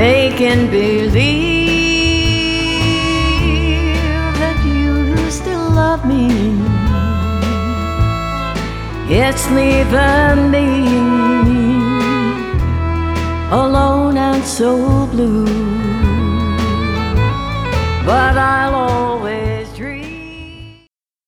making believe that you still love me. It's leaving me alone and so blue, but I'll always